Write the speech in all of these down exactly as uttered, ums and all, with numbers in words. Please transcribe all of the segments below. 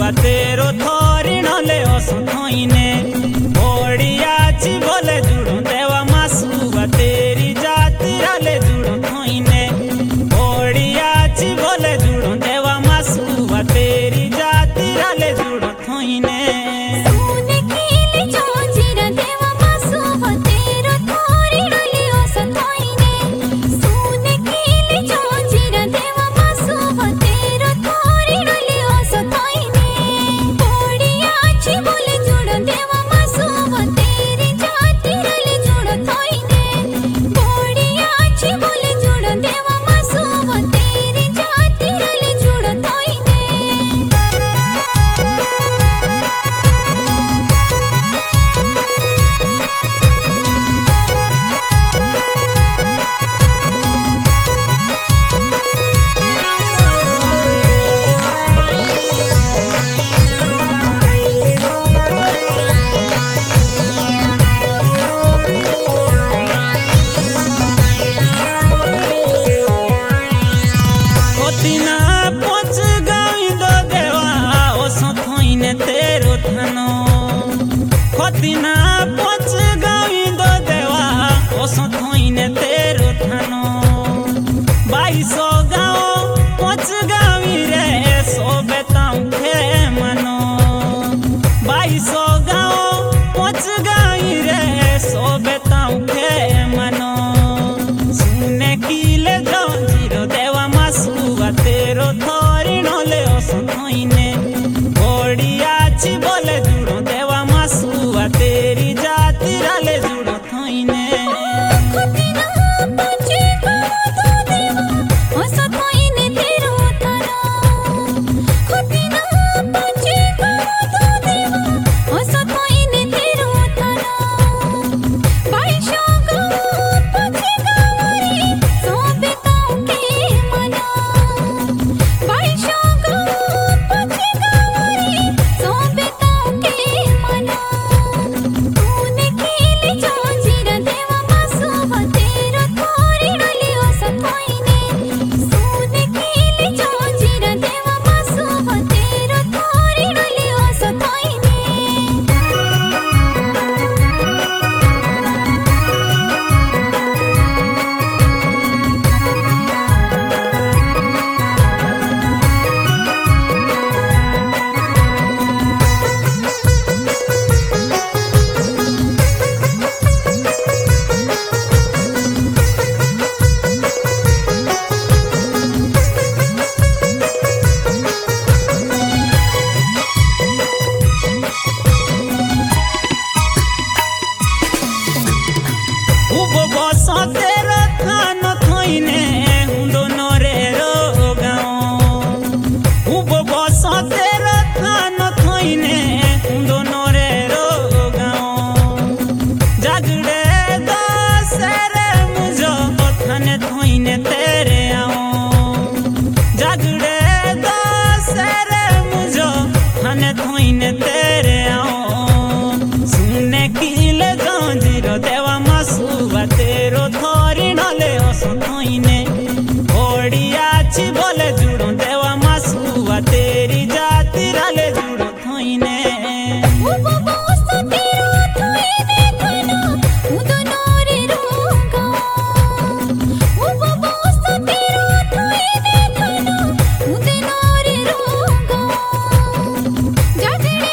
मासुआ तेरो थोरी नले असथोइने ओडिया ची बोले जुड़ो देवा मासुआ तेरी जाति राले जुड़ो थोइने ओडिया ची बोले जुड़ो देवा मासुआ तेरी जाति राले जुड़ो थोइने खतिना पच गावी दो देवा ओसो थोइने तेरो थानो बाईसो गाँव पच गावी रे सोबे ताऊ खे मनो बाईसो गाँव पच गावी रे सोबे ताऊ खे मनो सुने कीले जीरो देवा मासुआ तेरो थोरी नले ओसो थोइने ओडिया ची बोले जुड़ो देवा मासुआ तेरी जाति राले जुड़ो थोइने तेरो थानो थोइने हुंदो नोरे रो गाँव उबो बसो तेरो थानो थोइने हुंदो नोरे रो गाँव जागड़े दो सेरे मुझो थाने थोइने तेरे आओ जागड़े दो सेरे मुझो थाने थोइने तेरे आओ सुने कीले जीरो देवा मासुआ तेरो थोरी नले ओसो थोइने ओडिया ची बोले जुड़ो देवा मासुआ तेरी जाति राले जुड़ो थोइने जागड़े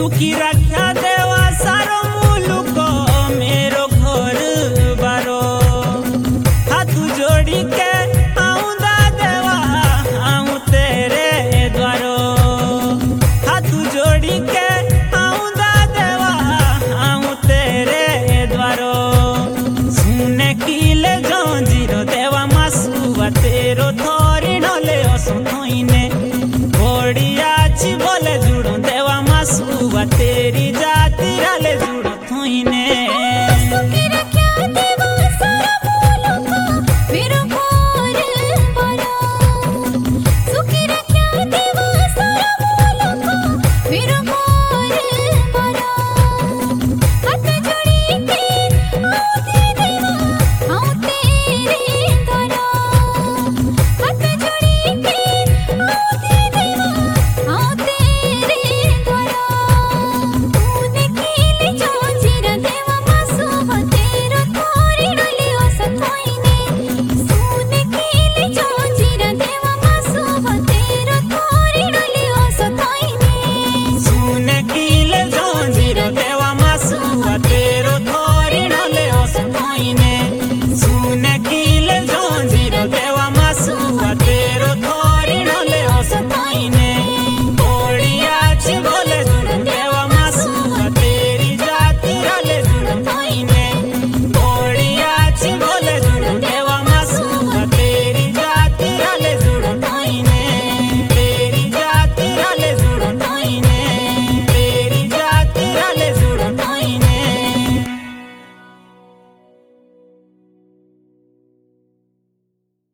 सुखी रख्या देवा सारो मुलुक मेरो घर बारो हाथ जोड़ी के आऊंदा देवा आऊं तेरे द्वारो हाथ जोड़ी के आऊंदा देवा आऊं तेरे द्वारो सुने किले जंजीरो देवा मासुआ तेरो थोरी नले असुनोइने घोड़िया ची बोले जुड़ो देवा मासुआ तेरी जाति राले